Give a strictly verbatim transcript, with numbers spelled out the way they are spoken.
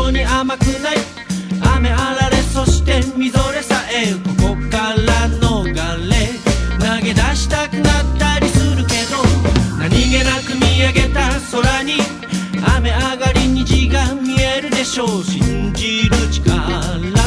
どに甘くない雨あられそしてみぞれさえここから逃れ投げ出したくなったりするけど何気なく見上げた空に雨上がり虹が見えるでしょう信じる力